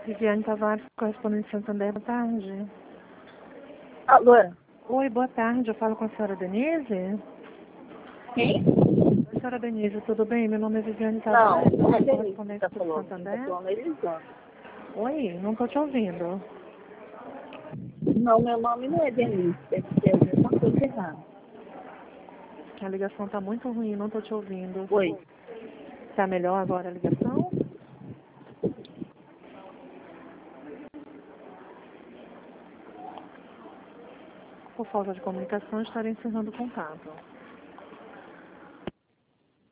Viviane Tavares, correspondente de Santander, boa tarde. Alô? Oi, boa tarde, eu falo com a senhora Denise? Quem? Oi, senhora Denise, tudo bem? Meu nome é Viviane Tavares, Não, não é sou Denise que correspondente tá do falando. Quem tá Santander. falando é Elisandro. Oi, não estou te ouvindo. Não, meu nome não é Denise. Deve ter alguma coisa errada. A ligação está muito ruim, não estou te ouvindo. Oi. Tá melhor agora a ligação? Por falta de comunicação, estarei encerrando o contato.